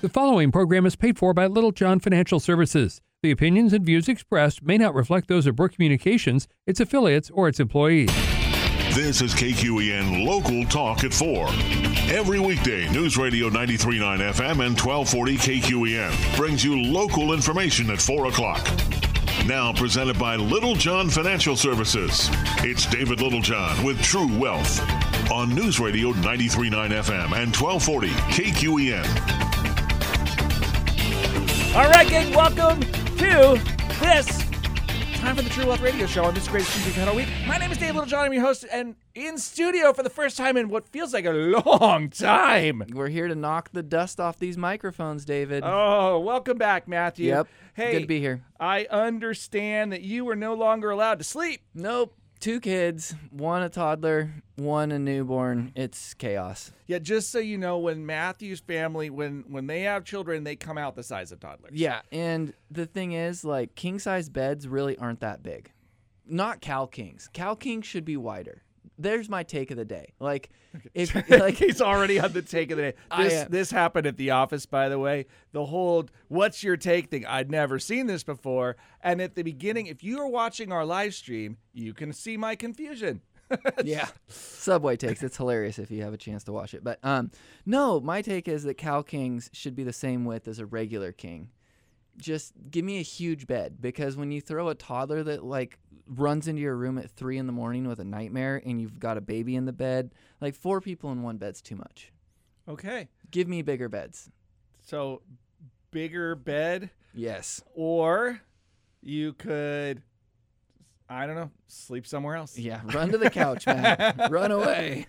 The following program is paid for by Little John Financial Services. The opinions and views expressed may not reflect those of Brook Communications, its affiliates, or its employees. This is KQEN Local Talk at 4. Every weekday, News Radio 93.9 FM and 1240 KQEN brings you local information at 4 o'clock. Now presented by Little John Financial Services. It's David Littlejohn with True Wealth on News Radio 93.9 FM and 1240 KQEN. All right, gang, welcome to this time for the True Wealth Radio Show on this great Tuesday kind of week. My name is Dave Littlejohn. I'm your host, and in studio for the first time in what feels like a long time. We're here to knock the dust off these microphones, David. Oh, welcome back, Matthew. Yep. Hey, good to be here. I understand that you were no longer allowed to sleep. Nope. 2 kids, 1 a toddler, 1 a newborn. It's chaos. Yeah, just so you know, when Matthew's family, when they have children, they come out the size of toddlers. Yeah, and the thing is, like, king-size beds really aren't that big. Not Cal Kings. Cal Kings should be wider. There's my take of the day. Like, if like he's already on the take of the day. This happened at the office, by the way. The whole "what's your take" thing. I'd never seen this before. And at the beginning, if you are watching our live stream, you can see my confusion. Yeah, Subway takes. It's hilarious if you have a chance to watch it. But no, my take is that Cal Kings should be the same width as a regular king. Just give me a huge bed, because when you throw a toddler that like runs into your room at 3 a.m. with a nightmare and you've got a baby in the bed, like 4 people in one bed's too much. Okay. Give me bigger beds. So bigger bed? Yes. Or you could, I don't know, sleep somewhere else. Yeah, run to the couch, man. Run away.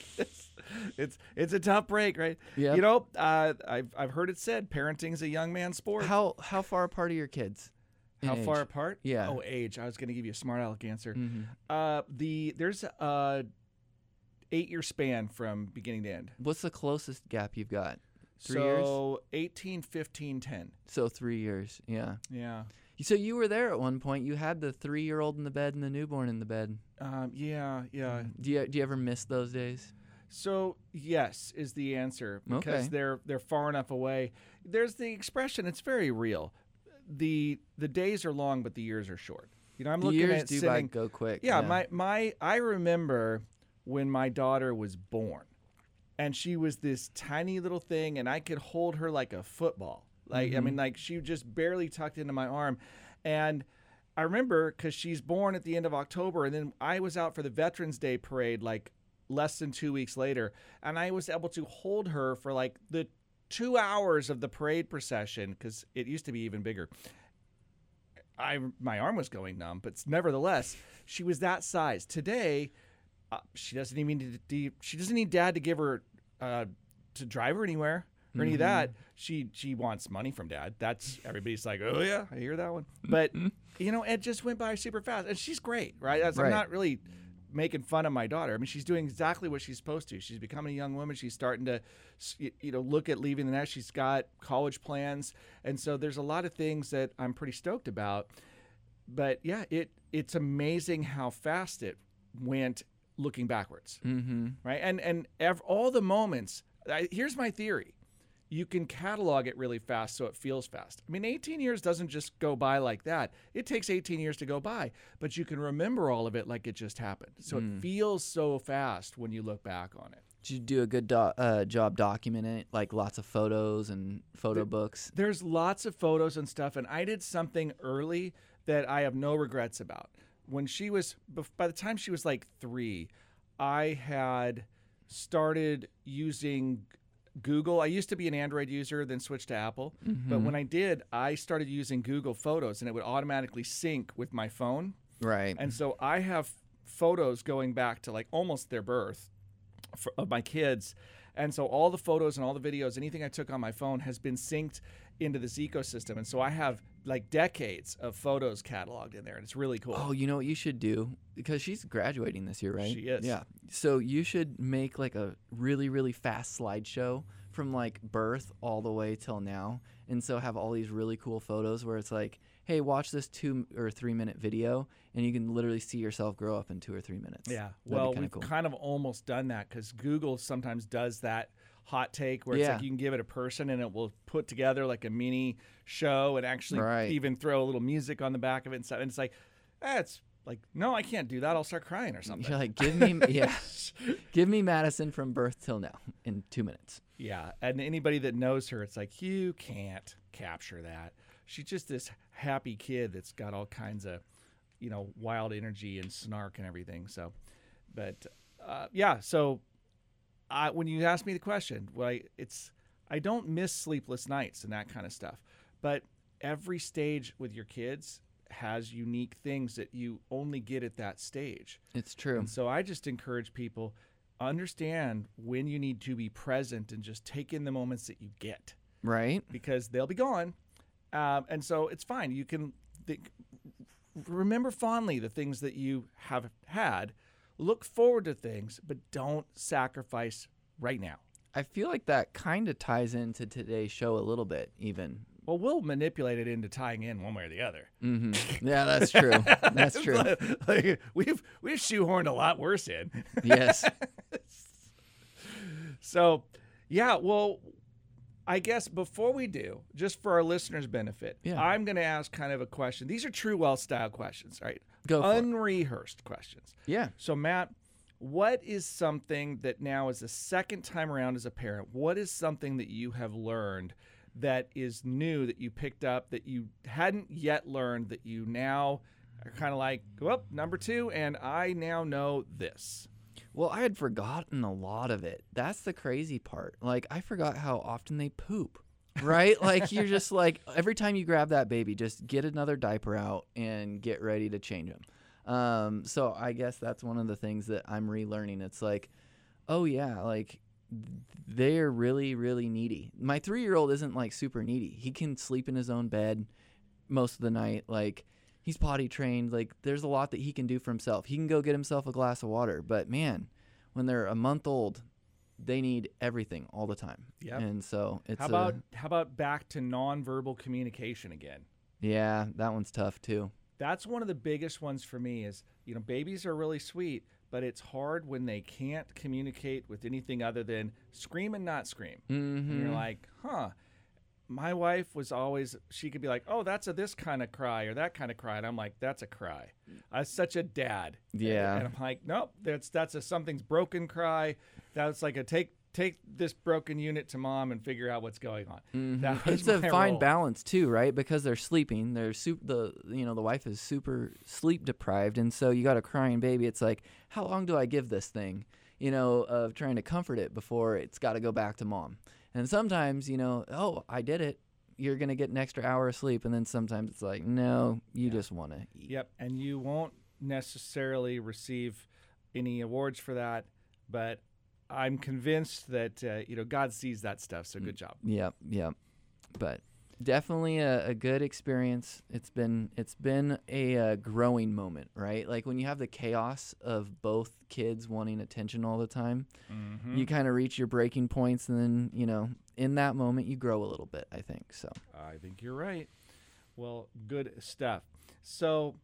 It's a tough break, right? Yeah. You know, I've heard it said parenting's a young man's sport. How far apart are your kids? How far apart? Yeah. Oh, age. I was going to give you a smart aleck answer. Mm-hmm. There's a 8-year span from beginning to end. What's the closest gap you've got? 3 so, years? So 18, 15, 10. So 3 years. Yeah. Yeah. So you were there at one point. You had the 3-year-old in the bed and the newborn in the bed. Yeah. Do you ever miss those days? So yes is the answer, because they're far enough away. There's the expression; it's very real. The days are long, but the years are short. You know, I'm looking years at do sitting. go quick. Yeah, I remember when my daughter was born, and she was this tiny little thing, and I could hold her like a football. Like I mean, like she just barely tucked into my arm, and I remember because she's born at the end of October, and then I was out for the Veterans Day parade like less than 2 weeks later, and I was able to hold her for like the 2 hours of the parade procession, because it used to be even bigger. My arm was going numb, but nevertheless, she was that size. Today, she doesn't even she doesn't need dad to give her to drive her anywhere or any of that. She wants money from dad. That's everybody's like, oh yeah, I hear that one. But you know, it just went by super fast, and she's great, right? I'm not really making fun of my daughter. I mean, she's doing exactly what she's supposed to. She's becoming a young woman. She's starting to, look at leaving the nest. She's got college plans. And so there's a lot of things that I'm pretty stoked about. But yeah, it's amazing how fast it went looking backwards. Mm-hmm. Right. And all the moments, here's my theory. You can catalog it really fast so it feels fast. I mean, 18 years doesn't just go by like that. It takes 18 years to go by, but you can remember all of it like it just happened. So it feels so fast when you look back on it. Did you do a good job documenting it, like lots of photos and photo books? There's lots of photos and stuff, and I did something early that I have no regrets about. By the time she was like 3, I had started using Google. I used to be an Android user, then switched to Apple. But when I did, I started using Google Photos, and it would automatically sync with my phone. Right. And so I have photos going back to like almost their birth of my kids. And so all the photos and all the videos, anything I took on my phone has been synced into this ecosystem. And so I have like decades of photos cataloged in there, and it's really cool. Oh, you know what you should do? Because she's graduating this year, right? She is. Yeah. So you should make like a really, really fast slideshow from like birth all the way till now. And so have all these really cool photos where it's like, hey, watch this 2 or 3 minute video, and you can literally see yourself grow up in 2 or 3 minutes. Yeah. That'd Well, we've kind of almost done that, because Google sometimes does that hot take where it's like you can give it a person and it will put together like a mini show and actually even throw a little music on the back of it and stuff. And it's like, it's like, no, I can't do that. I'll start crying or something. You're like, give me Madison from birth till now in 2 minutes. Yeah. And anybody that knows her, it's like, you can't capture that. She's just this happy kid that's got all kinds of, wild energy and snark and everything. So, but so when you ask me the question, I don't miss sleepless nights and that kind of stuff, but every stage with your kids has unique things that you only get at that stage. It's true. And so I just encourage people, understand when you need to be present and just take in the moments that you get. Right. Because they'll be gone. And so it's fine. You can remember fondly the things that you have had. Look forward to things, but don't sacrifice right now. I feel like that kind of ties into today's show a little bit, even. Well, we'll manipulate it into tying in one way or the other. Mm-hmm. Yeah, that's true. That's true. Like, we've shoehorned a lot worse in. Yes. So, yeah, well, I guess before we do, just for our listeners' benefit, I'm going to ask kind of a question. These are True Wealth style questions, right? Go for Unrehearsed questions. Yeah. So, Matt, what is something that now is the second time around as a parent, what is something that you have learned that is new, that you picked up, that you hadn't yet learned, that you now are kind of like, well, number 2, and I now know this? Well, I had forgotten a lot of it. That's the crazy part. Like, I forgot how often they poop, right? Like, you're just like, every time you grab that baby, just get another diaper out and get ready to change them. So I guess that's one of the things that I'm relearning. It's like, oh yeah, like they're really, really needy. My 3-year-old isn't like super needy. He can sleep in his own bed most of the night. Like, he's potty trained. Like, there's a lot that he can do for himself. He can go get himself a glass of water. But man, when they're a month old, they need everything all the time. Yep. And so it's how about back to nonverbal communication again? Yeah, that one's tough too. That's one of the biggest ones for me is, babies are really sweet, but it's hard when they can't communicate with anything other than scream and not scream. Mm-hmm. And you're like, my wife was always, she could be like, oh, that's a this kind of cry or that kind of cry. And I'm like, that's a cry. I'm such a dad. Yeah. And I'm like, nope, that's a something's broken cry. That's like a take this broken unit to mom and figure out what's going on. Mm-hmm. It's a fine balance too, right? Because they're sleeping. The wife is super sleep deprived, and so you got a crying baby. It's like, how long do I give this thing? Of trying to comfort it before it's got to go back to mom. And sometimes, oh, I did it. You're gonna get an extra hour of sleep, and then sometimes it's like, no, you just want to eat. Yep, and you won't necessarily receive any awards for that, but I'm convinced that God sees that stuff. So good job. Yep. But definitely a good experience. It's been a growing moment, right? Like when you have the chaos of both kids wanting attention all the time, you kind of reach your breaking points, and then in that moment you grow a little bit, I think. So I think you're right. Well, good stuff. So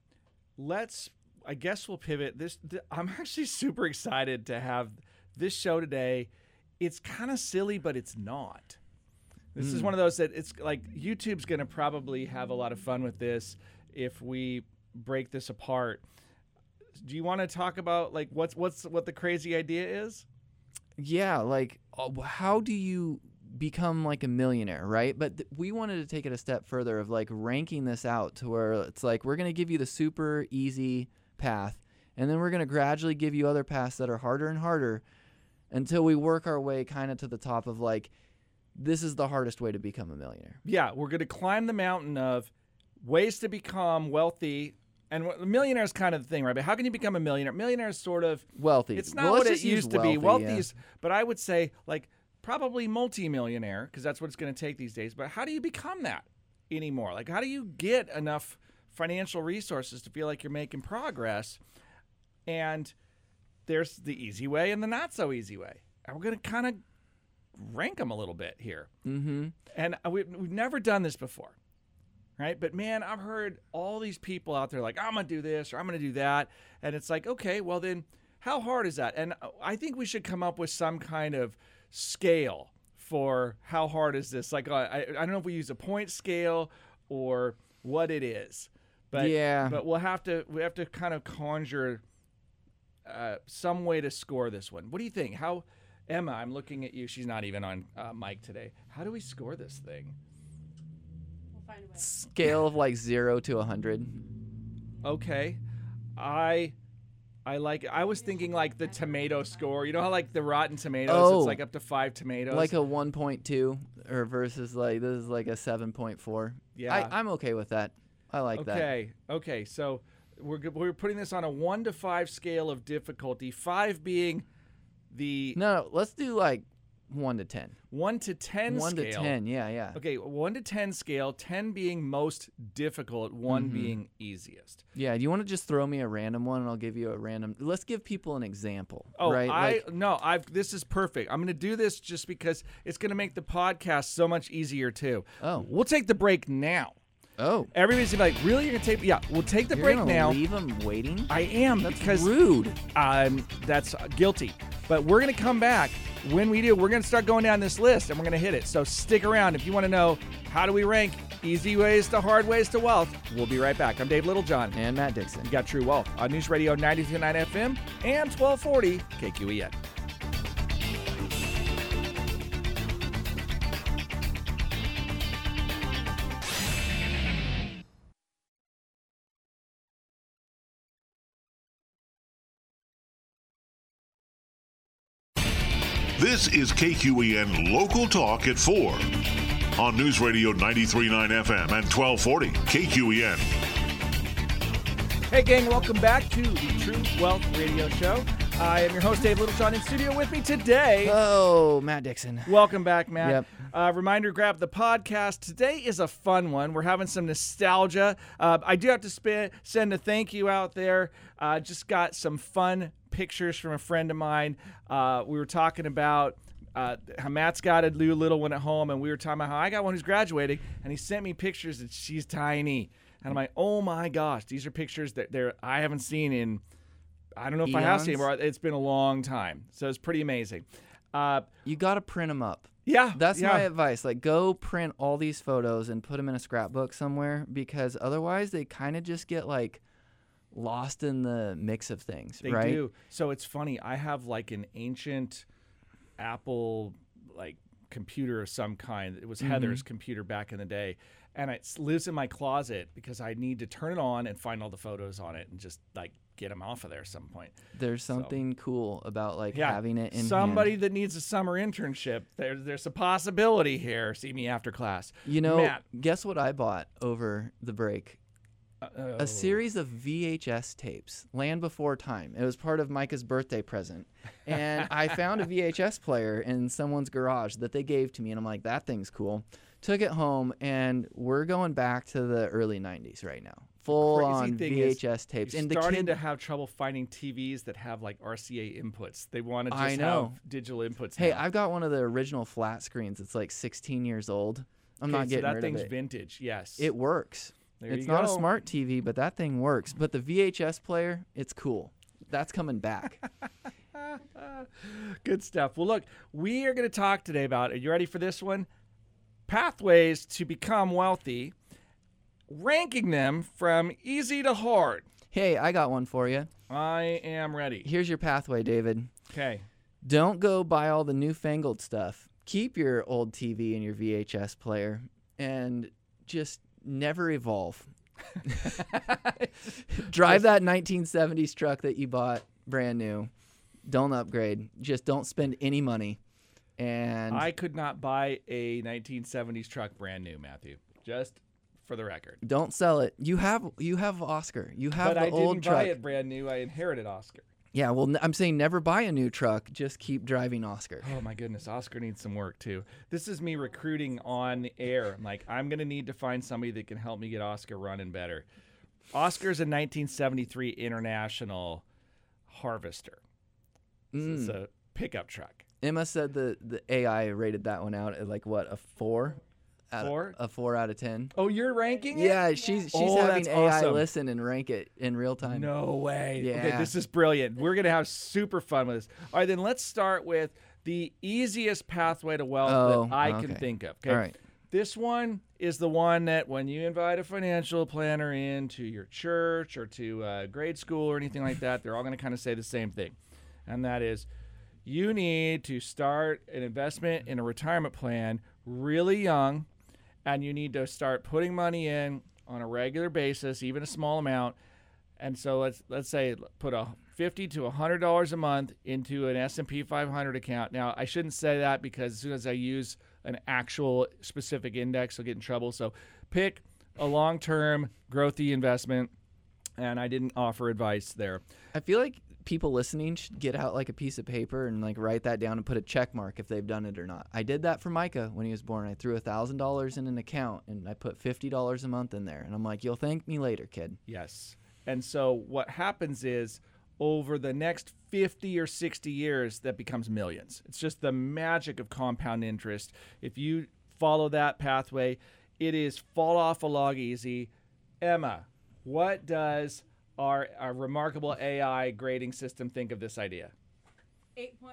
I guess we'll pivot. I'm actually super excited to have this show today. It's kind of silly, but it's not. This is one of those that it's like YouTube's going to probably have a lot of fun with this if we break this apart. Do you want to talk about like what the crazy idea is? Yeah, like how do you become like a millionaire, right? But we wanted to take it a step further of like ranking this out to where it's like we're going to give you the super easy path, and then we're going to gradually give you other paths that are harder and harder until we work our way kind of to the top of like, this is the hardest way to become a millionaire. Yeah, we're going to climb the mountain of ways to become wealthy. And millionaire is kind of the thing, right? But how can you become a millionaire? Millionaire is sort of wealthy. It's not what it used to be. Wealthy yeah. is, but I would say like probably multi-millionaire because that's what it's going to take these days. But how do you become that anymore? Like how do you get enough financial resources to feel like you're making progress? And there's the easy way and the not so easy way. And we're going to kind of rank them a little bit here. Mm-hmm. And we've never done this before, right? But man, I've heard all these people out there like, I'm going to do this or I'm going to do that. And it's like, okay, well then how hard is that? And I think we should come up with some kind of scale for how hard is this? Like, I don't know if we use a point scale or what it is, but but we have to kind of conjure some way to score this one. What do you think? How, Emma? I'm looking at you. She's not even on mic today. How do we score this thing? We'll find a way. Scale of like 0 to 100. Okay, I like. I was thinking like the tomato score. You know how like the Rotten Tomatoes, it's like up to 5 tomatoes. Like a 1.2 or versus like this is like a 7.4. Yeah. I'm okay with that. I like that. Okay. So we're putting this on a 1 to 5 scale of difficulty. 5 being the No, let's do like 1 to 10. 1 to 10 1 scale. to 10, yeah. Okay, 1 to 10 scale. 10 being most difficult. 1 being easiest. Yeah, do you want to just throw me a random one and I'll give you a random. Let's give people an example. Oh, right? This is perfect. I'm going to do this just because it's going to make the podcast so much easier too. Oh. We'll take the break now. Oh. Everybody's gonna be like, really? You're gonna take? Yeah, we'll take the You're break gonna now. leave them waiting? I am That's because rude. that's guilty. But we're gonna come back. When we do, we're gonna start going down this list and we're gonna hit it. So stick around if you want to know how do we rank easy ways to hard ways to wealth. We'll be right back. I'm Dave Littlejohn. And Matt Dixon. You got True Wealth on News Radio 93.9 FM and 1240 KQEN. This is KQEN Local Talk at 4 on News Radio 93.9 FM and 1240 KQEN. Hey, gang, welcome back to the True Wealth Radio Show. I am your host, Dave Littlejohn. In studio with me today. Oh, Matt Dixon. Welcome back, Matt. Yep. Reminder, grab the podcast. Today is a fun one. We're having some nostalgia. I do have to send a thank you out there. Just got some fun pictures from a friend of mine. We were talking about how Matt's got a new little one at home, and we were talking about how I got one who's graduating, and he sent me pictures and she's tiny. And I'm like, oh my gosh, these are pictures that I haven't seen in, I don't know if I have seen them, it's been a long time. So it's pretty amazing. You got to print them up. Yeah. That's my advice. Like, go print all these photos and put them in a scrapbook somewhere, because otherwise they kind of just get like lost in the mix of things, They right? do. So it's funny. I have like an ancient Apple like computer of some kind. It was Heather's computer back in the day. And it lives in my closet because I need to turn it on and find all the photos on it and just like get them off of there at some point. There's something cool about like Yeah. having it in Somebody hand. that needs a summer internship. There's a possibility here. See me after class. You know, Matt. guess what I bought over the break? A series of VHS tapes, Land Before Time. It was part of Micah's birthday present. And I found a VHS player in someone's garage that they gave to me, and I'm like, that thing's cool. Took it home, and we're going back to the early 90s right now. Full on VHS tapes. You're And starting to have trouble finding TVs that have like RCA inputs. They want to I just know. have digital inputs. Hey, now. I've got one of the original flat screens. It's like 16 years old. I'm not getting so that rid thing's of it. vintage. Yes, It works. There It's you not a go. smart TV, but that thing works. But the VHS player, it's cool. That's coming back. Good stuff. Well, look, we are going to talk today about, are you ready for this one? Pathways to become wealthy, ranking them from easy to hard. Hey, I got one for you. I am ready. Here's your pathway, David. Okay. Don't go buy all the newfangled stuff. Keep your old TV and your VHS player and just never evolve. Drive that 1970s truck that you bought brand new. Don't upgrade. Just don't spend any money. And I could not buy a 1970s truck brand new, Matthew. Just for the record. don't sell it. You have Oscar. You have But the I old didn't truck. buy it brand new. I inherited Oscar. Yeah, well, I'm saying never buy a new truck. Just keep driving Oscar. Oh my goodness, Oscar needs some work too. This is me recruiting on the air. I'm like, I'm gonna need to find somebody that can help me get Oscar running better. Oscar's a 1973 International Harvester. It's a pickup truck. Emma said the AI rated that one out at like what, a 4? Four? A 4 out of 10. Oh, you're ranking it? Yeah, she's Oh, having that's AI awesome. listen and rank it in real time. No way. Okay, Yeah. this is brilliant. We're gonna have super fun with this. All right, then let's start with the easiest pathway to wealth Oh, that I can okay. think of. Okay. All right. This one is the one that when you invite a financial planner into your church or to grade school or anything like that, they're all going to kind of say the same thing. And that is, you need to start an investment in a retirement plan really young, and you need to start putting money in on a regular basis, even a small amount. And so let's say put a $50 to $100 a month into an S&P 500 account. Now, I shouldn't say that because as soon as I use an actual specific index, I'll get in trouble. So pick a long-term growthy investment, and I didn't offer advice there. I feel like people listening should get out like a piece of paper and like write that down and put a check mark if they've done it or not. I did that for Micah when he was born. I threw $1,000 in an account and I put $50 a month in there. And I'm like, you'll thank me later, kid. Yes. And so what happens is over the next 50 or 60 years, that becomes millions. It's just the magic of compound interest. If you follow that pathway, it is fall off a log easy. Emma, what does our remarkable AI grading system think of this idea? 8.5.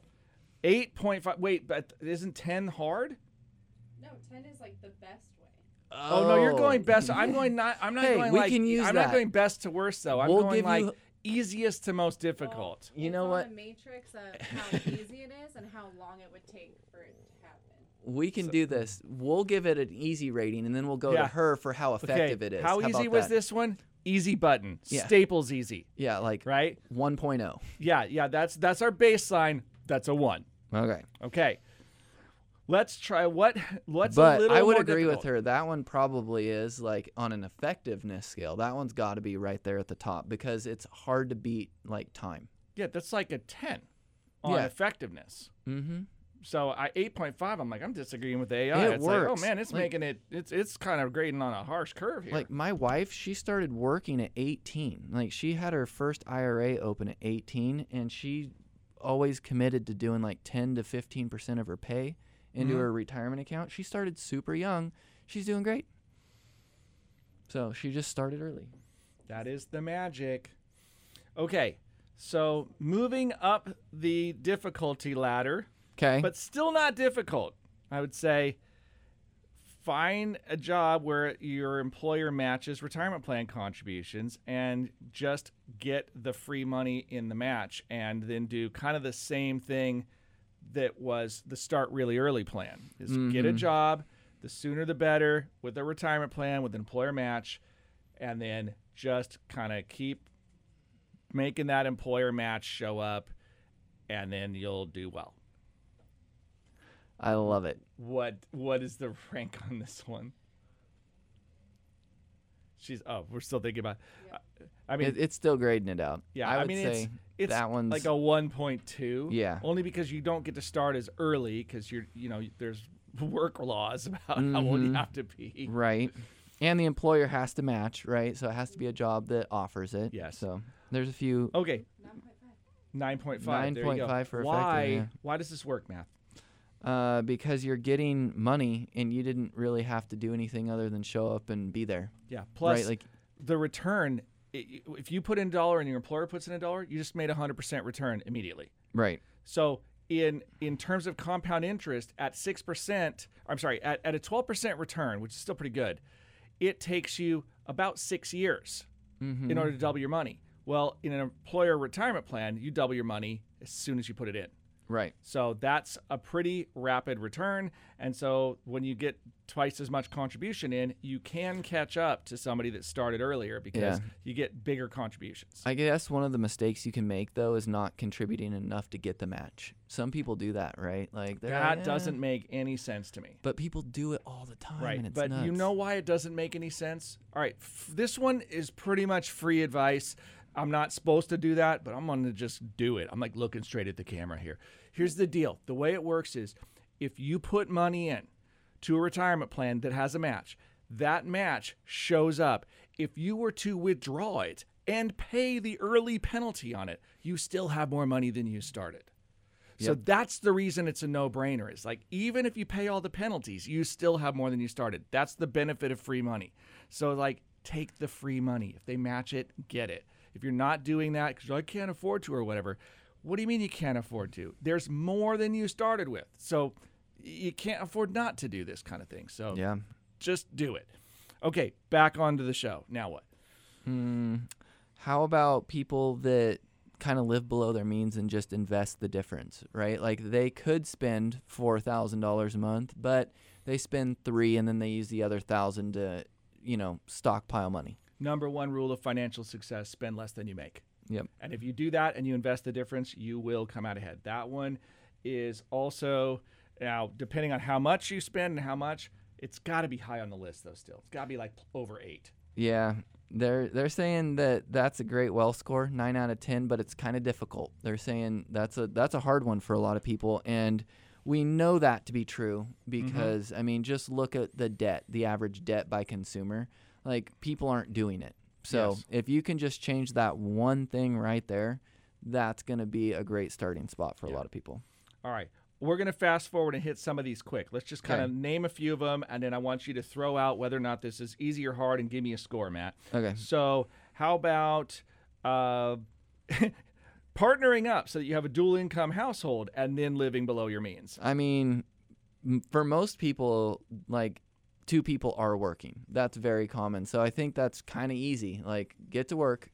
8.5. Wait, but isn't 10 hard? No, 10 is like the best way. Oh, no, you're going best. I'm going not. I'm not Hey, going we like. can use I'm that. not going best to worst though. I'm We'll going give like you- easiest to most difficult. You It's know on what? The matrix of how easy it is and how long it would take for it to happen. We can do this. We'll give it an easy rating, and then we'll go Yeah. to her for how effective it is. How easy about was that? this one? Easy button. Yeah. Staples easy. Yeah, like Right? 1.0. Yeah. That's our baseline. That's a 1. Okay. Okay. Let's try what's a But little I would more agree difficult? with her. That one probably is like on an effectiveness scale. That one's got to be right there at the top because it's hard to beat like time. Yeah, that's like a 10 on Yeah. effectiveness. Mm-hmm. So 8.5. I'm like, I'm disagreeing with the AI. It It's like, oh works. man, it's Like- making it. It's kind of grading on a harsh curve here. Like my wife, she started working at 18. Like she had her first IRA open at 18, and she always committed to doing like 10 to 15% of her pay into her retirement account. She started super young. She's doing great. So she just started early. That is the magic. Okay, so moving up the difficulty ladder, Okay. but still not difficult, I would say find a job where your employer matches retirement plan contributions and just get the free money in the match, and then do kind of the same thing that was the start really early plan is get a job, the sooner the better, with a retirement plan with an employer match, and then just kind of keep making that employer match show up, and then you'll do well. I love it. What is the rank on this one? We're still thinking about. I mean, It's still grading it out. yeah, I would mean say it's that one's like a 1.2. Yeah. only because you don't get to start as early because there's work laws about how old you have to be. right. And the employer has to match, right? So it has to be a job that offers it. Yes. So there's a few. Okay, 9.5. 9.5. There you go. 9.5 for Why? effective, yeah. Why does this work, Math? Because you're getting money and you didn't really have to do anything other than show up and be there. Yeah. Plus, right? Like the return. If you put in $1 and your employer puts in $1, you just made 100% return immediately. right. So in terms of compound interest at 6%, I'm sorry, at a 12% return, which is still pretty good, it takes you about 6 years in order to double your money. Well, in an employer retirement plan, you double your money as soon as you put it in. Right. So that's a pretty rapid return. And so when you get twice as much contribution in, you can catch up to somebody that started earlier because Yeah. you get bigger contributions. I guess one of the mistakes you can make though is not contributing enough to get the match. Some people do that, right? Like they're That like, doesn't make any sense to me. But people do it all the time, Right, and it's but nuts. you know why it doesn't make any sense? All right, this one is pretty much free advice. I'm not supposed to do that, but I'm going to just do it. I'm like looking straight at the camera here. Here's the deal. The way it works is if you put money in to a retirement plan that has a match, that match shows up. If you were to withdraw it and pay the early penalty on it, you still have more money than you started. So that's the reason it's a no-brainer. It's like even if you pay all the penalties, you still have more than you started. That's the benefit of free money. So like take the free money. If they match it, get it. If you're not doing that because I can't afford to or whatever, What do you mean you can't afford to? There's more than you started with. So you can't afford not to do this kind of thing. So Yeah. just do it. Okay, back onto the show. Now what? How about people that kind of live below their means and just invest the difference, right? Like they could spend $4,000 a month, but they spend $3,000 and then they use the other $1,000 to, stockpile money. Number one rule of financial success, spend less than you make. Yep. And if you do that and you invest the difference, you will come out ahead. That one is also, now, depending on how much you spend and how much, it's got to be high on the list, though, still. It's got to be like over 8. Yeah. They're saying that that's a great wealth score, 9 out of 10, but it's kind of difficult. They're saying that's a hard one for a lot of people, and we know that to be true because just look at the debt, the average debt by consumer. Like people aren't doing it. So Yes. if you can just change that one thing right there, that's going to be a great starting spot for a lot of people. All right. We're going to fast forward and hit some of these quick. Let's just kind of Okay. name a few of them, and then I want you to throw out whether or not this is easy or hard and give me a score, Matt. Okay. So how about partnering up so that you have a dual income household and then living below your means? I mean, for most people, like 2 people are working. That's very common. So I think that's kind of easy. Like get to work.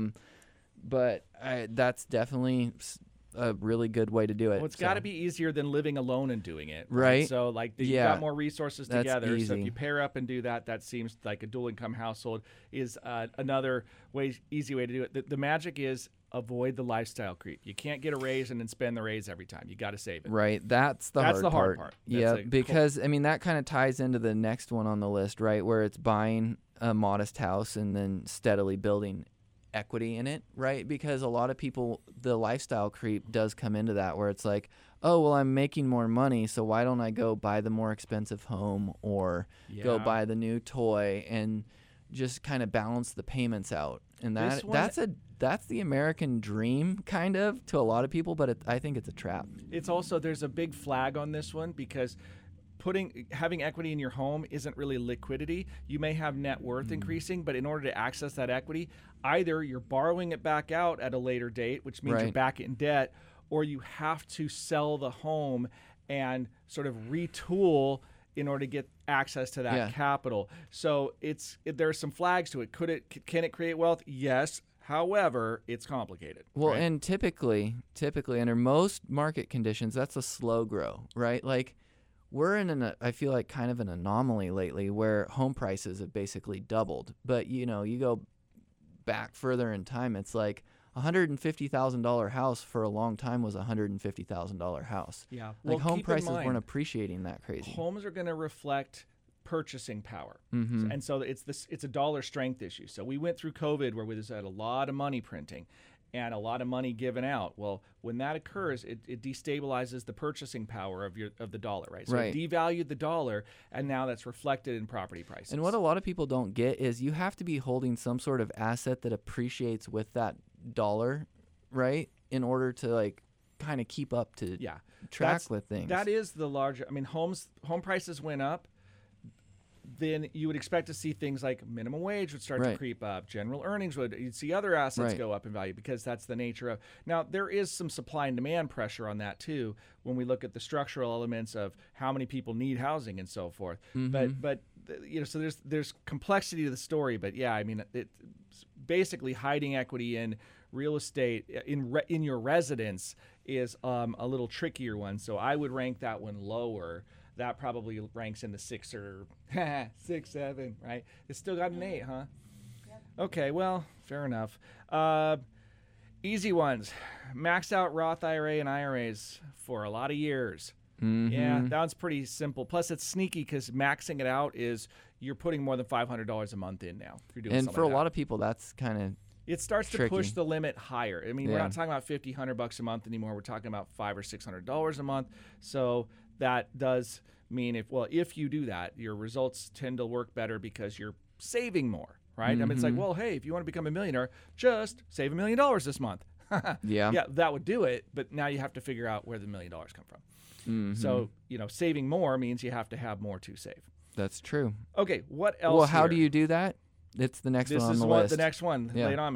But that's definitely a really good way to do it. Well, it's got to be easier than living alone and doing it. Right. So like you've Yeah. got more resources That's together. So if easy. you pair up and do that, that seems like a dual income household is another easy way to do it. The magic is avoid the lifestyle creep. You can't get a raise and then spend the raise every time. You got to save it. Right. That's the hard hard part. part. Yeah, That's because that kind of ties into the next one on the list, right? Where it's buying a modest house and then steadily building equity in it, right? Because a lot of people, the lifestyle creep does come into that where it's like, oh, well, I'm making more money, so why don't I go buy the more expensive home or go Yeah. buy the new toy and just kind of balance the payments out. And This one- that's the American dream kind of to a lot of people, but I think it's a trap. It's also, there's a big flag on this one because having equity in your home isn't really liquidity. You may have net worth increasing, but in order to access that equity, either you're borrowing it back out at a later date, which means you're Right. back in debt, or you have to sell the home and sort of retool in order to get access to that Yeah. capital. So there's some flags to it. Can it create wealth? Yes. However, it's complicated. Well, right? and typically under most market conditions, that's a slow grow, right? Like we're in I feel like kind of an anomaly lately where home prices have basically doubled. But you go back further in time, it's like $150,000 house for a long time was a $150,000 house. Yeah. Like home keep in prices mind, weren't appreciating that crazy. homes are going to reflect purchasing power. Mhm. And so it's a dollar strength issue. So we went through COVID where we just had a lot of money printing and a lot of money given out. Well, when that occurs, it destabilizes the purchasing power of the dollar, right? So Right. it devalued the dollar, and now that's reflected in property prices. And what a lot of people don't get is you have to be holding some sort of asset that appreciates with that dollar, right? In order to like kind of keep up to track with things. That is the larger. I mean, home prices went up. Then you would expect to see things like minimum wage would start to Right. creep up. General earnings you'd see other assets Right. go up in value because that's the nature of. Now, there is some supply and demand pressure on that too when we look at the structural elements of how many people need housing and so forth. But so there's complexity to the story. But yeah, I mean, it's basically hiding equity in real estate in your residence is a little trickier one. So I would rank that one lower. That probably ranks in the 6 or 6, 7, right? It's still got an 8, huh? Yep. Okay, well, fair enough. Easy ones. Max out Roth IRA and IRAs for a lot of years. Mhm. Yeah, that one's pretty simple. Plus, it's sneaky because maxing it out is you're putting more than $500 a month in now. If you're doing And something for a like lot that. of people, that's kind of It starts to tricky. push the limit higher. I mean, we're Yeah. not talking about $50, $100 a month anymore. We're talking about $500 or $600 a month. So that does mean if you do that, your results tend to work better because you're saving more, right? I mean, it's like, well, hey, if you want to become a millionaire, just save $1 million this month. Yeah. Yeah, that would do it. But now you have to figure out where the $1 million come from. So, saving more means you have to have more to save. That's true. Okay, what else? Well, how here? do you do that? It's the next This one on is the what list. the next one. Yeah. Lay it on me.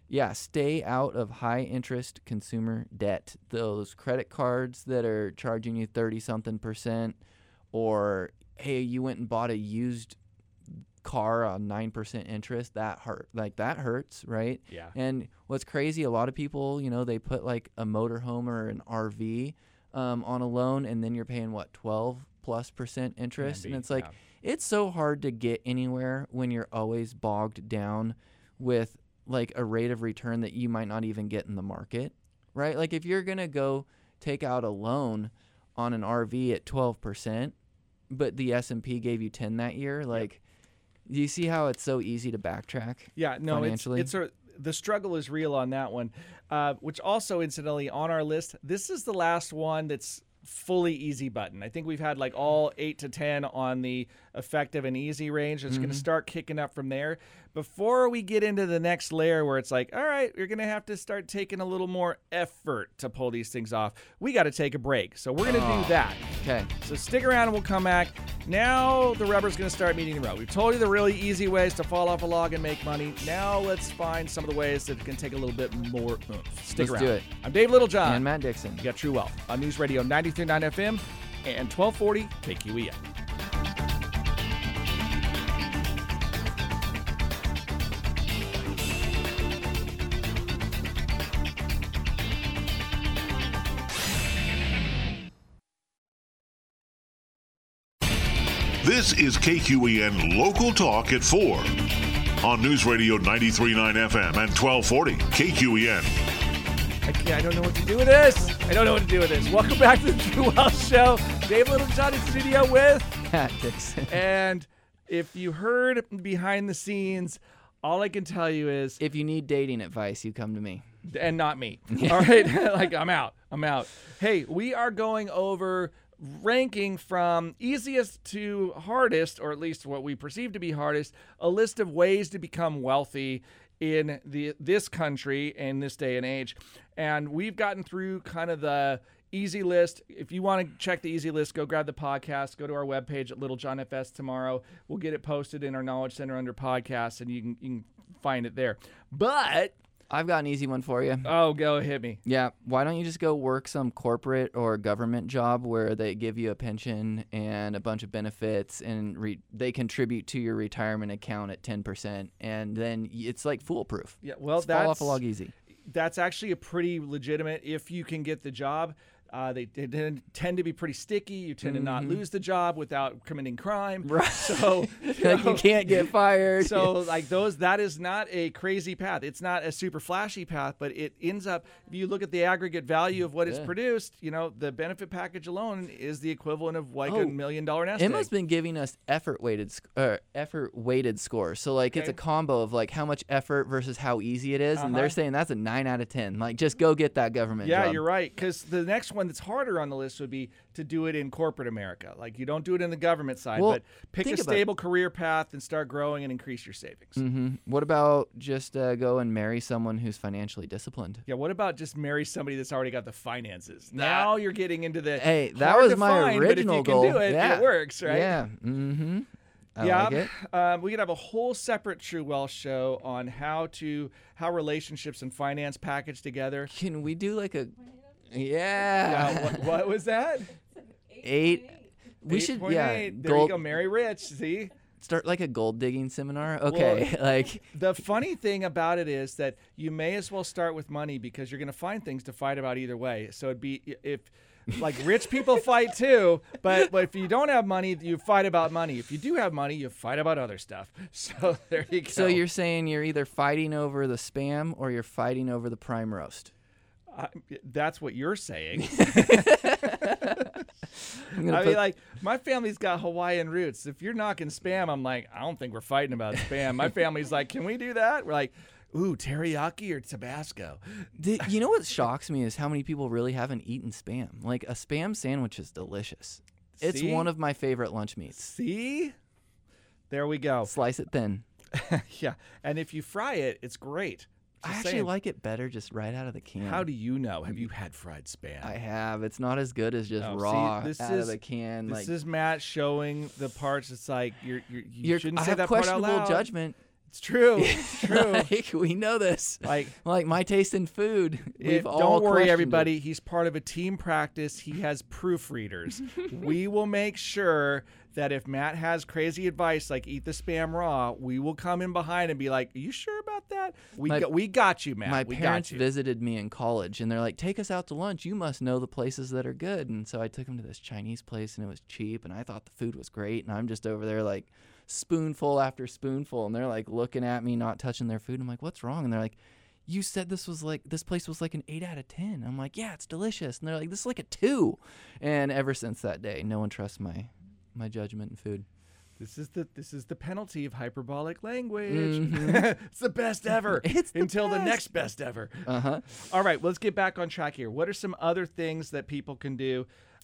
yeah, stay out of high interest consumer debt. Those credit cards that are charging you 30-something%, or hey, you went and bought a used car on 9% interest, that hurts, right? Yeah. And what's crazy, a lot of people, they put like a motorhome or an RV on a loan, and then you're paying 12+% interest, and it's like it's so hard to get anywhere when you're always bogged down with like a rate of return that you might not even get in the market, right? Like if you're gonna go take out a loan on an RV at 12%, but the S&P gave you 10 that year, like, do you see how it's so easy to backtrack? Yeah, no, financially? The struggle is real on that one, which also incidentally on our list, this is the last one that's fully easy button. I think we've had like all 8 to 10 on the effective and easy range. It's going to start kicking up from there. Before we get into the next layer where it's like, all right, you're going to have to start taking a little more effort to pull these things off, we got to take a break. So we're going to do that. Okay. So stick around and we'll come back. Now the rubber's going to start meeting the road. We've told you the really easy ways to fall off a log and make money. Now let's find some of the ways that can take a little bit more oomph. Stick Let's around. do it. I'm Dave Littlejohn. And Matt Dixon. You got True Wealth on News Radio 93.9 FM and 1240 KQEN. This is KQEN Local Talk at 4 on News Radio 93.9 FM and 1240 KQEN. I don't know what to do with this. Welcome back to the True Wealth Show. Dave Littlejohn in studio with Matt Dixon. And if you heard behind the scenes, all I can tell you is, If you need dating advice, you come to me. and not me. All right, like I'm out. Hey, we are going over ranking from easiest to hardest, or at least what we perceive to be hardest, a list of ways to become wealthy in this country in this day and age. And we've gotten through kind of the easy list. If you want to check the easy list, go grab the podcast. Go to our webpage at Littlejohn FS tomorrow. We'll get it posted in our Knowledge Center under podcasts, and you can find it there. But I've got an easy one for you. oh, go hit me. Yeah, why don't you just go work some corporate or government job where they give you a pension and a bunch of benefits, and they contribute to your retirement account at 10%, and then it's like foolproof. Yeah, well, It's fall off a log easy. That's actually a pretty legitimate if you can get the job. They tend to be pretty sticky. You tend to not lose the job without committing crime. Right. So Like you can't get fired. So like that is not a crazy path. It's not a super flashy path, but it ends up, if you look at the aggregate value of what it's produced, the benefit package alone is the equivalent of like $1 million nest egg. Emma's been giving us effort weighted scores. So like it's a combo of like how much effort versus how easy it is, and they're saying that's a 9 out of 10. Like just go get that government job. Yeah, you're right. Because the next one that's harder on the list would be to do it in corporate America. Like you don't do it in the government side, Well, but pick a stable career path and start growing and increase your savings. What about just go and marry someone who's financially disciplined? Yeah, what about just marry somebody that's already got the finances? Now you're getting into the Hey, that hard was to my find, original but if you goal. can do it, Yeah. it works, right? Yeah. I like it. We could have a whole separate True Wealth show on how relationships and finance package together. Can we do like a What was that? 8? We should 8.8. There you gold, go, marry rich. See. start like a gold digging seminar. Okay, like The funny thing about it is that you may as well start with money because you're going to find things to fight about either way. So it'd be if like rich people fight too, but if you don't have money, you fight about money. If you do have money, you fight about other stuff. So there you go. so you're saying you're either fighting over the spam or you're fighting over the prime roast. That's what you're saying. I'm gonna I put- mean, like, my family's got Hawaiian roots. If you're knocking spam, I'm like, I don't think we're fighting about spam. My family's like, can we do that? We're like, ooh, teriyaki or Tabasco? You know what shocks me is how many people really haven't eaten spam. Like a spam sandwich is delicious. It's See? one of my favorite lunch meats. See? There we go. Slice it thin. Yeah. And if you fry it, it's great. I Just actually saying. like it better just right out of the can. How do you know? Have you had fried spam? I have. It's not as good as just Oh, see, raw this out is- of the can. This like is Matt showing the parts. It's like you shouldn't I say have that part out questionable loud. judgment. It's true. It's true. Like, we know this. Like my taste in food. We've all don't worry, questioned everybody. it. He's part of a team practice. He has proofreaders. We will make sure that if Matt has crazy advice like eat the Spam raw, we will come in behind and be like, "Are you sure about that? We got you, Matt. My we parents got you." visited me in college, and they're like, "Take us out to lunch. You must know the places that are good." And so I took them to this Chinese place, and it was cheap, and I thought the food was great. And I'm just over there like spoonful after spoonful, and they're like looking at me, not touching their food. I'm like, "What's wrong?" And they're like, "You said this place was like an 8 out of 10." I'm like, "Yeah, it's delicious." And they're like, "This is like a 2." And ever since that day, no one trusts my judgment in food. This is the penalty of hyperbolic language. Mm-hmm. It's the best ever. It's the until the best. next best ever. Uh-huh. All right, let's get back on track here. What are some other things that people can do?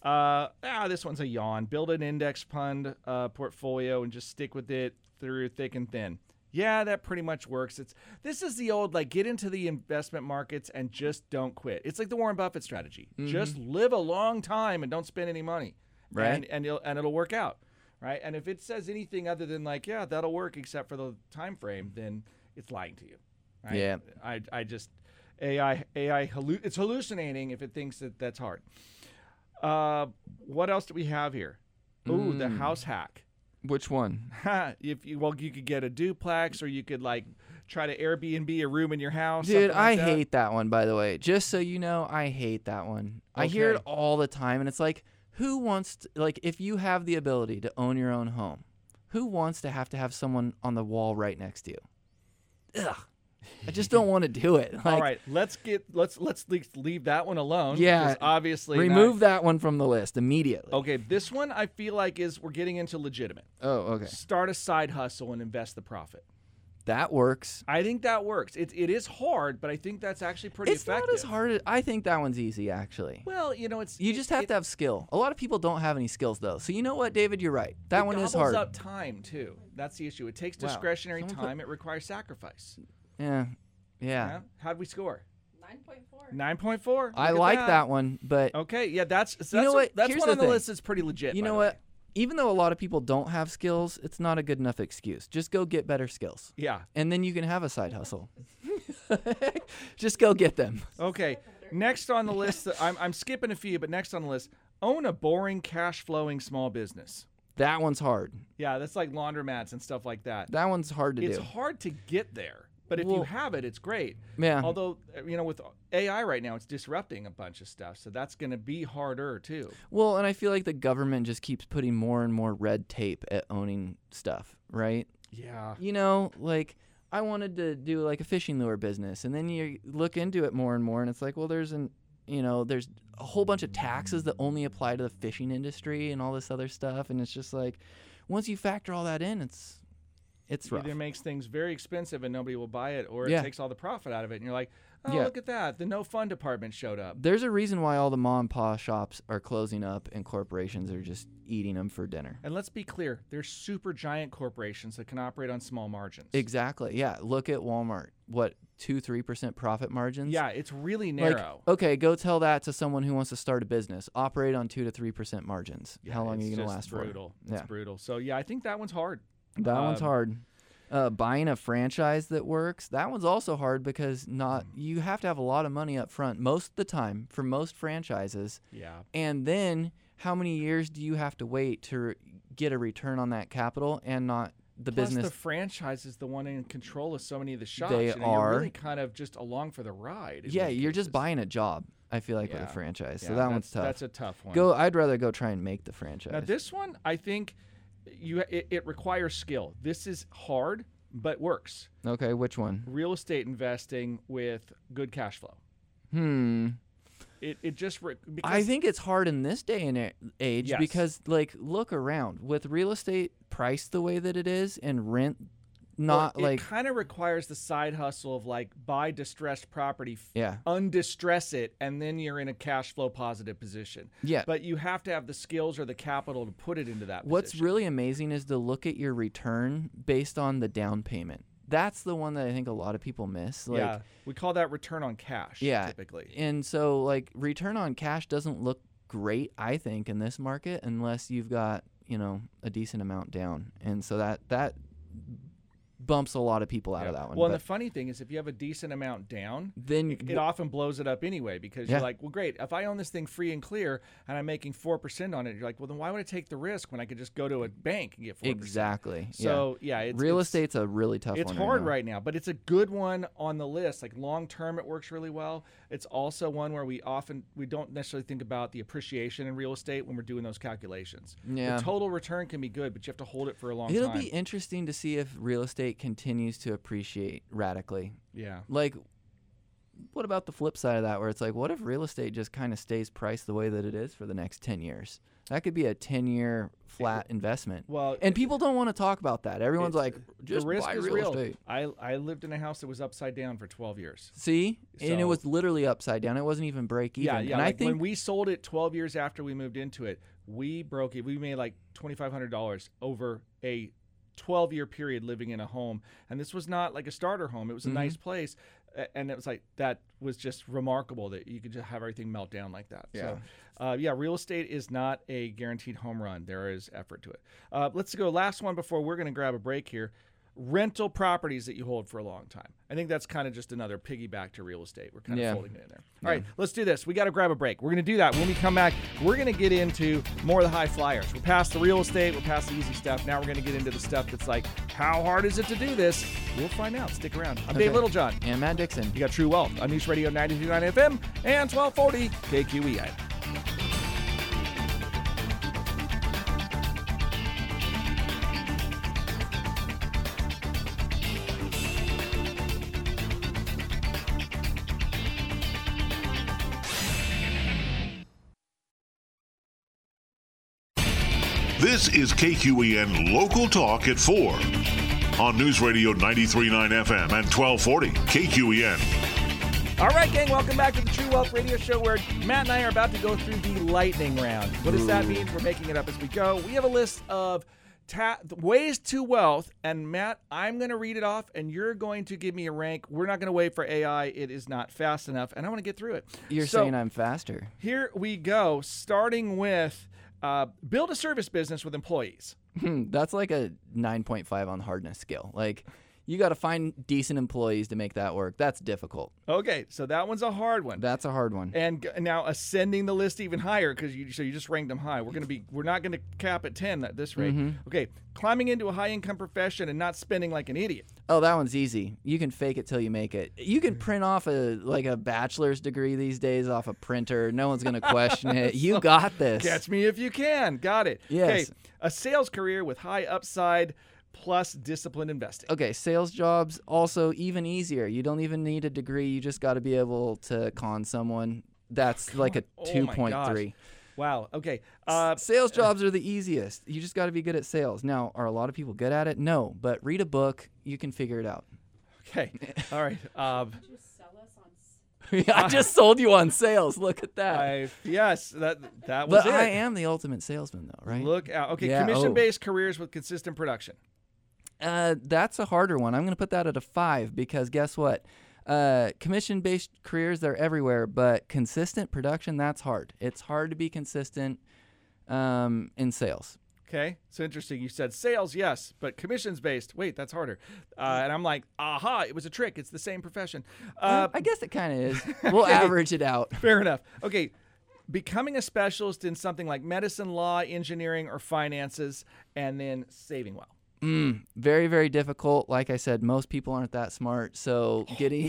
This one's a yawn. Build an index fund portfolio and just stick with it through thick and thin. Yeah, that pretty much works. This is the old get into the investment markets and just don't quit. It's like the Warren Buffett strategy. Mm-hmm. Just live a long time and don't spend any money. Right. And it'll work out. Right. And if it says anything other than that'll work except for the time frame, then it's lying to you. Right? Yeah. I just AI it's hallucinating if it thinks that that's hard. What else do we have here? Ooh, the house hack. Which one? You could get a duplex, or you could try to Airbnb a room in your house. Dude, something like that. hate that one, by the way. Just so you know, I hate that one. I hear it Okay. all the time, and it's like, who wants to, if you have the ability to own your own home, who wants to have someone on the wall right next to you? Ugh. I just don't want to do it. All right, let's leave that one alone. Yeah, because obviously remove that one from the list immediately. Okay, this one I feel like we're getting into legitimate. Oh, okay. Start a side hustle and invest the profit. That works. I think that works. It is hard, but I think that's actually pretty It's effective. not as hard. I think that one's easy, actually. Well, it's You just have to have skill. A lot of people don't have any skills, though. So you know what, David? You're right. That one is hard. It gobbles up time too. That's the issue. It takes Wow. discretionary Someone time. It requires sacrifice. Yeah. How'd we score? 9.4. 9.4. I Look at like that one, but Okay, yeah, that's You know what? That's Here's one the on the thing. list that's pretty legit. you by know the what? way. Even though a lot of people don't have skills, it's not a good enough excuse. Just go get better skills, Yeah. and then you can have a side hustle. Just go get them. Okay. Next on the list, I'm skipping a few, but next on the list, own a boring cash flowing small business. That one's hard. Yeah, that's like laundromats and stuff like that. That one's hard to It's do. hard to get there, but if you Well- have it, it's great. Yeah. Although, with AI right now, it's disrupting a bunch of stuff, so that's going to be harder too. Well, and I feel like the government just keeps putting more and more red tape at owning stuff, right? Yeah. I wanted to do like a fishing lure business, and then you look into it more and more, and it's like, well, there's a whole bunch of taxes that only apply to the fishing industry and all this other stuff, and it's just like, once you factor all that in, it's rough. Either makes things very expensive and nobody will buy it, or it Yeah. takes all the profit out of it, and you're like, oh, Yeah. look at that. The no fun department showed up. There's a reason why all the mom and pop shops are closing up and corporations are just eating them for dinner. And let's be clear, there's super giant corporations that can operate on small margins. Exactly. Yeah. Look at Walmart. What, 2-3% profit margins? Yeah, it's really Like, narrow. okay, go tell that to someone who wants to start a business. Operate on 2 to 3% margins. Yeah, How long are you it's going to just last brutal. for? It's brutal. So, yeah, I think that one's hard. That one's Um, hard. Buying a franchise that works, that one's also hard because you have to have a lot of money up front most of the time for most franchises. Yeah. And then how many years do you have to wait to get a return on that capital and not the Plus, business? the franchise is the one in control of so many of the shops. They You're are. really kind of just along for the ride. in Yeah, many you're just cases. buying a job, I feel like, with Yeah. a franchise. Yeah, So that one's tough. That's a tough one. I'd rather go try and make the franchise. Now, this one, I think it requires skill. This is hard, but works. Okay, which one? Real estate investing with good cash flow. It just because I think it's hard in this day and age Yes. because, look around. With real estate priced the way that it is and rent it kind of requires the side hustle of buy distressed property, Yeah. undistress it, and then you're in a cash flow positive position. Yeah. But you have to have the skills or the capital to put it into that What's position. really amazing is to look at your return based on the down payment. That's the one that I think a lot of people miss. Yeah, we call that return on cash Yeah. typically. And so, return on cash doesn't look great, I think, in this market unless you've got, a decent amount down. And so that bumps a lot of people out Yeah. of that one. Well, and but the funny thing is, if you have a decent amount down, then it often blows it up anyway, because Yeah. you're like, well, great. If I own this thing free and clear and I'm making 4% on it, you're like, well, then why would I take the risk when I could just go to a bank and get 4%? exactly. So yeah, Real estate's a really tough It's one. hard now. right now, but it's a good one on the list. Like long term, it works really well. It's also one where we don't necessarily think about the appreciation in real estate when we're doing those calculations. Yeah. The total return can be good, but you have to hold it for a long It'll time. be interesting to see if real estate continues to appreciate radically. Yeah. Like, what about the flip side of that, where it's like, what if real estate just kind of stays priced the way that it is for the next 10 years? That could be a 10-year flat investment. Well, And people don't want to talk about that. Everyone's like, just the risk buy is real real. estate. I lived in a house that was upside down for 12 years. See? And it So- was literally upside down. It wasn't even break even. Yeah, yeah. And I Like think when we sold it 12 years after we moved into it, we broke it. We made like $2,500 over a 12-year period living in a home. And this was not like a starter home. It was a nice place. And it was like, that was just remarkable that you could just have everything melt down like that. Yeah. So, real estate is not a guaranteed home run. There is effort to it. Let's go last one before we're going to grab a break here. Rental properties that you hold for a long time. I think that's kind of just another piggyback to real estate. We're kind of folding it in there. All right, let's do this. We got to grab a break. We're going to do that. When we come back, we're going to get into more of the high flyers. We're past the real estate. We're past the easy stuff. Now we're going to get into the stuff that's like, how hard is it to do this? We'll find out. Stick around. I'm Dave Littlejohn. And Matt Dixon. You got True Wealth on News Radio 92.9 FM and 1240 KQEN. This is KQEN Local Talk at 4 on News Radio 93.9 FM and 1240 KQEN. All right, gang, welcome back to the True Wealth Radio Show, where Matt and I are about to go through the lightning round. What does that mean? We're making it up as we go. We have a list of ways to wealth, and Matt, I'm going to read it off, and you're going to give me a rank. We're not going to wait for AI. It is not fast enough, and I want to get through it. You're So, saying I'm faster. Here we go, starting with build a service business with employees. That's like a 9.5 on the hardness scale. Like, you got to find decent employees to make that work. That's difficult. Okay, so that one's a hard one. That's a hard one. And now ascending the list even higher, because you just ranked them high. We're not gonna cap at 10 at this rate. Okay, climbing into a high income profession and not spending like an idiot. Oh, that one's easy. You can fake it till you make it. You can print off a bachelor's degree these days off a printer. No one's gonna question it. You got this. Catch me if you can. Got it. Yes. Okay, a sales career with high upside plus disciplined investing. Okay, sales jobs also even easier. You don't even need a degree. You just got to be able to con someone. That's like a Oh my 2.3. Wow. Okay. Sales jobs are the easiest. You just got to be good at sales. Now, are a lot of people good at it? No, but read a book. You can figure it out. Okay. All right. Just sell us on. I just sold you on sales. Look at that. Yes, that was But it. I am the ultimate salesman, though, right? Look out. Okay. Yeah, Commission-based careers with consistent production. That's a harder one. I'm going to put that at a 5 because guess what? Commission-based careers, they're everywhere, but consistent production, that's hard. It's hard to be consistent in sales. Okay, so interesting. You said sales, yes, but commissions based. Wait, that's harder. And I'm like, aha, it was a trick. It's the same profession. I guess it kind of is. We'll average it out. Fair enough. Okay, becoming a specialist in something like medicine, law, engineering, or finances, and then saving well. Very, very difficult. Like I said, most people aren't that smart. So getting,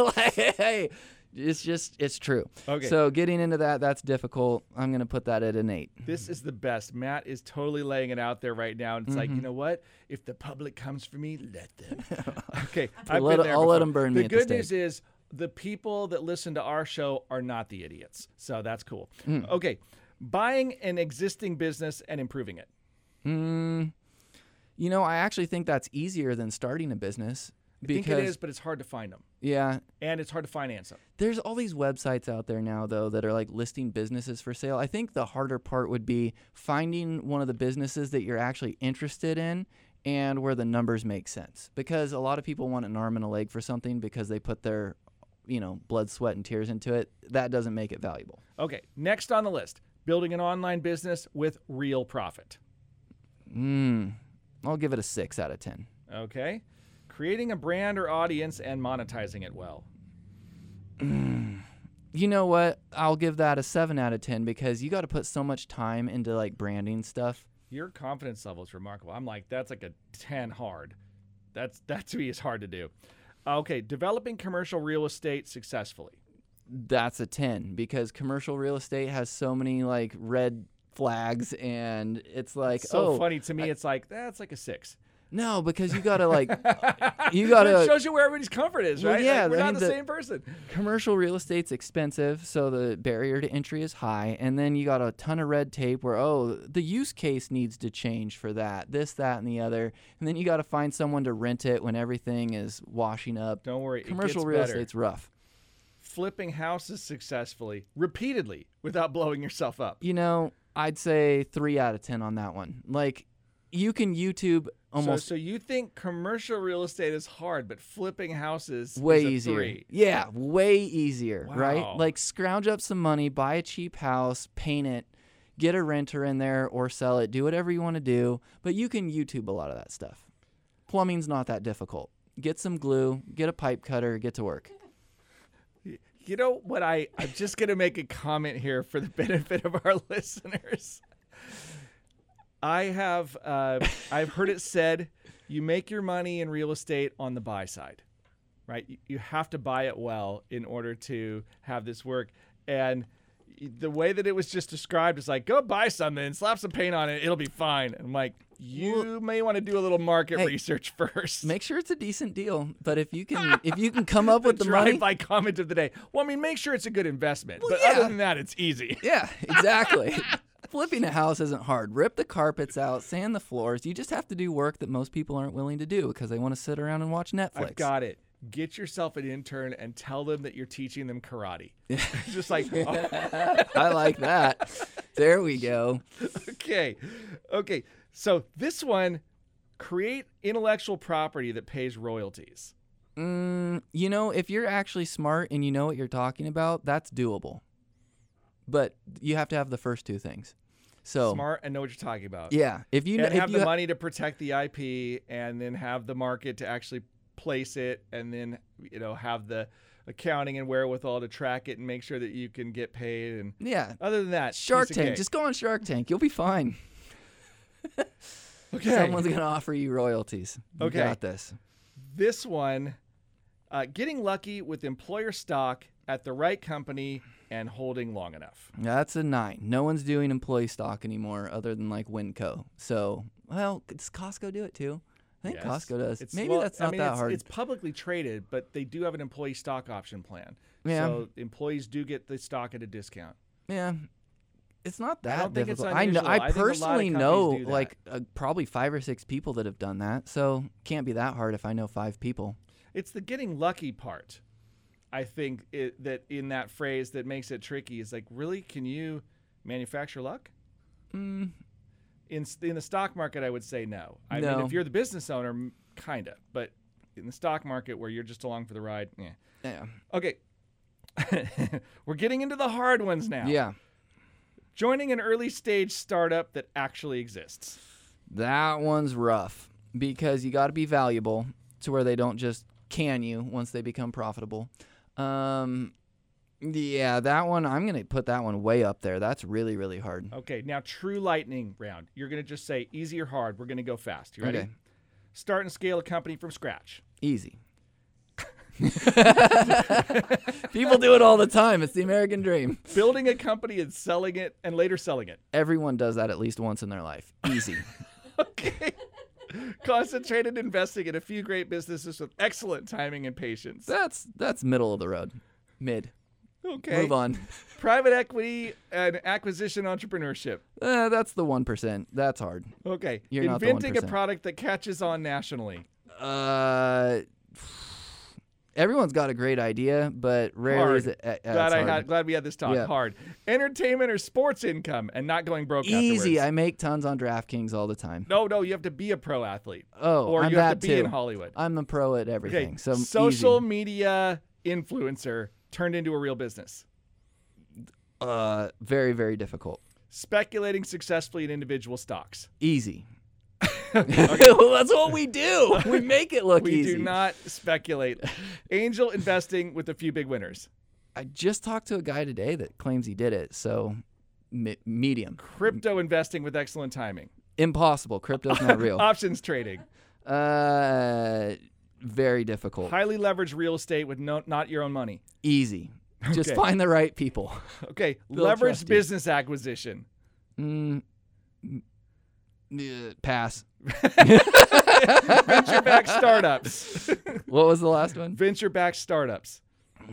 it's true. Okay. So getting into that's difficult. I'm going to put that at an 8. This is the best. Matt is totally laying it out there right now. And it's like, you know what? If the public comes for me, let them. Okay. I'll let them burn me The at the good stake. news is the people that listen to our show are not the idiots. So that's cool. Okay. Buying an existing business and improving it. You know, I actually think that's easier than starting a business. I think it is, but it's hard to find them. Yeah. And it's hard to finance them. There's all these websites out there now, though, that are like listing businesses for sale. I think the harder part would be finding one of the businesses that you're actually interested in and where the numbers make sense. Because a lot of people want an arm and a leg for something because they put their, blood, sweat, and tears into it. That doesn't make it valuable. Okay. Next on the list, building an online business with real profit. I'll give it a 6 out of 10. Okay. Creating a brand or audience and monetizing it well. You know what? I'll give that a 7 out of 10 because you got to put so much time into like branding stuff. Your confidence level is remarkable. I'm like, that's like a 10 hard. That to me is hard to do. Okay, developing commercial real estate successfully. That's a 10 because commercial real estate has so many like red flags and it's like, So funny to me, it's like, that's like a 6. No, because you got to like, you But got it to. shows you where everybody's comfort is, Well, right? yeah, Like, we're I not mean, the the- same person. Commercial real estate's expensive, so the barrier to entry is high, and then you got a ton of red tape where, the use case needs to change for that, this, that, and the other, and then you got to find someone to rent it when everything is washing up. Don't worry, Commercial it gets real better. estate's rough. Flipping houses successfully, repeatedly, without blowing yourself up. You know, I'd say 3 out of 10 on that one. Like, you can YouTube almost So you think commercial real estate is hard, but flipping houses way is a easier. 3. Yeah, way easier, right? Wow. Like scrounge up some money, buy a cheap house, paint it, get a renter in there or sell it, do whatever you want to do, but you can YouTube a lot of that stuff. Plumbing's not that difficult. Get some glue, get a pipe cutter, get to work. You know what? I'm just going to make a comment here for the benefit of our listeners. I've heard it said, you make your money in real estate on the buy side, right? You have to buy it well in order to have this work. And the way that it was just described is like, go buy something, slap some paint on it, it'll be fine. And I'm like, you may want to do a little market research first. Make sure it's a decent deal, but if you can come up with the money, drive-by comment of the day. Well, I mean, make sure it's a good investment. Well, but yeah. other than that, it's easy. yeah, exactly. Flipping a house isn't hard. Rip the carpets out, sand the floors. You just have to do work that most people aren't willing to do because they want to sit around and watch Netflix. I've got it. Get yourself an intern and tell them that you're teaching them karate. Just like, oh, I like that. There we go. okay. So this one, create intellectual property that pays royalties. You know, if you're actually smart and you know what you're talking about, that's doable. But you have to have the first two things. So Smart and know what you're talking about. yeah, if you And if have you the money to protect the IP, and then have the market to actually place it, and then have the accounting and wherewithal to track it and make sure that you can get paid. And yeah, other than that, Shark piece of Tank. cake. Just go on Shark Tank. You'll be fine. Okay. Someone's gonna offer you royalties. You Okay. got this. This one, getting lucky with employer stock at the right company and holding long enough. That's a 9. No one's doing employee stock anymore other than like Winco. So, well, does Costco do it too? I think Yes. Costco does. It's- Maybe well, that's I not mean, that it's, hard. It's publicly traded, but they do have an employee stock option plan. Yeah. So employees do get the stock at a discount. Yeah. It's not that don't think it's difficult. I know. unusual. I I think a lot of personally companies know do that. like probably 5 or 6 people that have done that. So can't be that hard if I know 5 people. It's the getting lucky part. I think that in that phrase that makes it tricky is like, really, can you manufacture luck? In the stock market, I would say no. I mean, No. if you're the business owner, kind of. But in the stock market where you're just along for the ride, yeah. Yeah. Okay. We're getting into the hard ones now. Yeah. Joining an early stage startup that actually exists. That one's rough because you got to be valuable to where they don't just can you once they become profitable. Yeah, that one, I'm going to put that one way up there. That's really, really hard. Okay, now true lightning round. You're going to just say easy or hard. We're going to go fast. You ready? Okay. Start and scale a company from scratch. Easy. People do it all the time. It's the American dream. Building a company and selling it and later selling it. Everyone does that at least once in their life. Easy. Okay. Concentrated investing in a few great businesses with excellent timing and patience. That's middle of the road. Mid. Okay. Move on. Private equity and acquisition entrepreneurship. That's the 1%. That's hard. Okay. You're not the Inventing a 1%. product that catches on nationally. Everyone's got a great idea, but rarely is Hard. it. That's hard. Glad we had this talk. Yeah. Hard. Entertainment or sports income and not going broke Easy. afterwards. I make tons on DraftKings all the time. No, you have to be a pro athlete. Oh, or I'm you have that to be too. in Hollywood. I'm a pro at everything. Okay. So Social easy. media influencer turned into a real business. Very, very difficult. Speculating successfully in individual stocks. Easy. Well, that's what we do. We make it look We easy. do not speculate. Angel investing with a few big winners. I just talked to a guy today that claims he did it, so medium. Crypto investing with excellent timing. Impossible. Crypto's not real. Options trading. Very difficult. Highly leveraged real estate with not your own money. Easy. Just Okay. find the right people. Okay. They'll Leveraged trust you. business acquisition. Pass. Venture-backed startups. What was the last one? Venture-backed startups.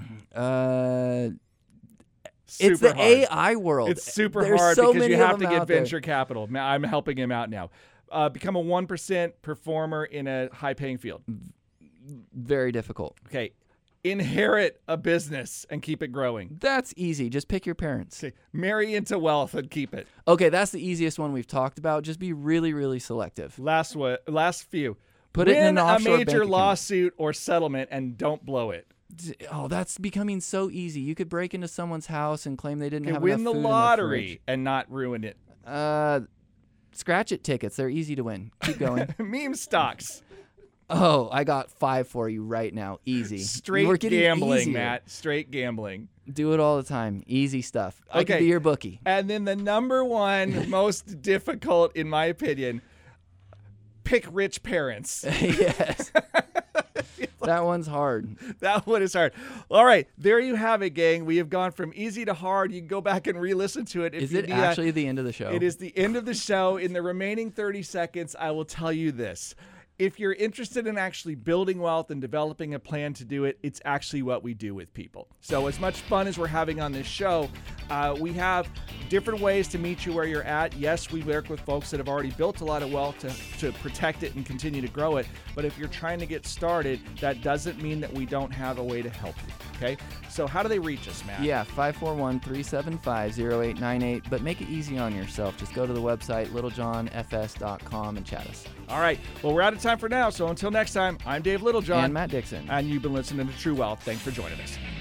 It's Super the hard. AI world. It's super There's hard so because many you of have to them get out there. venture capital. I'm helping him out now. Become a 1% performer in a high-paying field. Very difficult. Okay. Inherit a business and keep it growing. That's easy. Just pick your parents. Okay. Marry into wealth and keep it. Okay, that's the easiest one we've talked about. Just be really, really selective. Last few. Put it in an Win offshore a bank major account. lawsuit or settlement and don't blow it. Oh, that's becoming so easy. You could break into someone's house and claim they didn't Okay, have win enough the food in their lottery and not ruin it. fridge. Scratch it tickets. They're easy to win. Keep going. Meme stocks. Oh, I got 5 for you right now. Easy. Straight We're getting gambling, easier. Matt. Straight gambling. Do it all the time. Easy stuff. I could Okay. be your bookie. And then the number one most difficult, in my opinion, pick rich parents. Yes. That one's hard. That one is hard. All right, there you have it, gang. We have gone from easy to hard. You can go back and re-listen to it. If Is you it need that. actually the end of the show? It is the end of the show. In the remaining 30 seconds, I will tell you this. If you're interested in actually building wealth and developing a plan to do it, it's actually what we do with people. So as much fun as we're having on this show, we have different ways to meet you where you're at. Yes, we work with folks that have already built a lot of wealth to protect it and continue to grow it. But if you're trying to get started, that doesn't mean that we don't have a way to help you. Okay? So how do they reach us, Matt? Yeah, 541-375-0898. But make it easy on yourself. Just go to the website, littlejohnfs.com, and chat us. All right. Well, we're out of time for now. So until next time, I'm Dave Littlejohn. And Matt Dixon. And you've been listening to True Wealth. Thanks for joining us.